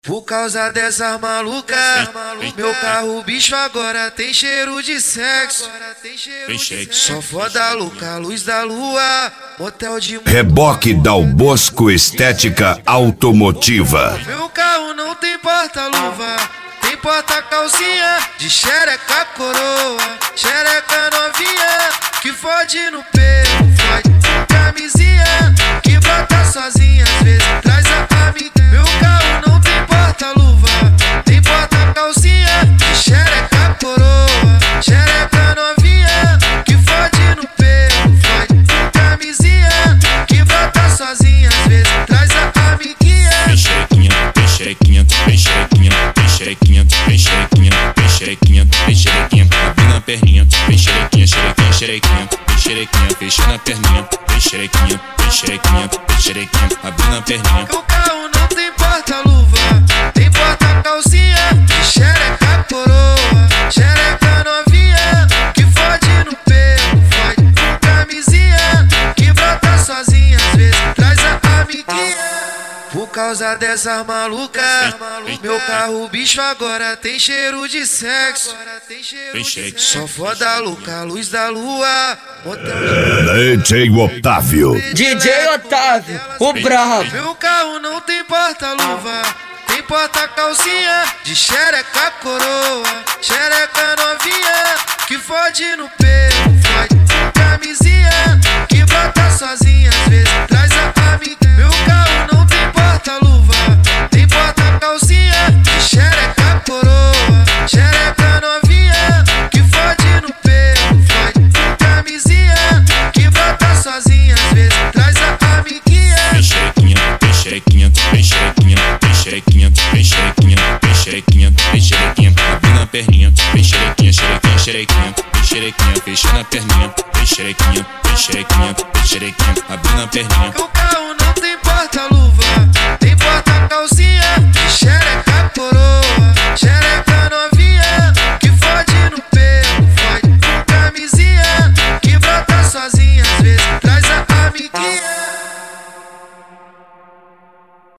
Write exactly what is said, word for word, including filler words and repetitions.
Por causa dessa maluca, meu carro bicho agora tem cheiro de sexo. Só foda louca, luz da lua, motel de... Reboque Dal Bosco Estética Automotiva. Meu carro não tem porta-luva, tem porta-calcinha de xereca coroa, xereca novinha que fode no pelo, fode com camisinha que bota sozinha, às vezes traz a amiga. Meu carro não tem porta-luva, tem porta-calcinha de xereca coroa, xereca novinha que fode no pelo, fode com camisinha que bota sozinha, às vezes traz a amiguinha. Vem xerequinha, vem xerequinha, vem xerequinha, vem xerequinha, vem xerequinha, vem xerequinha, vem xerequinha, abrindo a perninha, vem xerequinha, xerequinha, xerequinha, vem xerequinha, fechando a perninha, vem xerequinha, vem xerequinha, vem xerequinha, abrindo a perninha. Meu carro não tem porta-luva, tem porta-calcinha de xereca coroa, xereca novinha que fode no pelo, fode com camisinha que brota sozinha, às vezes traz a amiguinha. Por causa dessa maluca, meu carro bicho agora tem cheiro de sexo. Só foda louca, luz da lua, motel D J Otávio. D J Otávio, o brabo. Meu carro não tem porta-luva, tem porta-calcinha de xereca coroa, xereca novinha que fode no pelo, fode com camisinha que brota sozinha, às vezes traz a amiga. Meu carro não tem porta-luva, tem porta-calcinha de xereca coroa, xereca novinha que fode no pelo, fode com camisinha que brota sozinha, às vezes traz a amiguinha. Vem xerequinha, vem xerequinha, vem xerequinha, vem xerequinha, vem xerequinha, vem xerequinha, vem xerequinha, abrindo a perninha, vem xerequinha, xerequinha, xerequinha, vem xerequinha, fechando a perninha, vem xerequinha, vem xerequinha, vem xerequinha, abrindo a perninha. Meu carro não tem porta-luva, tem porta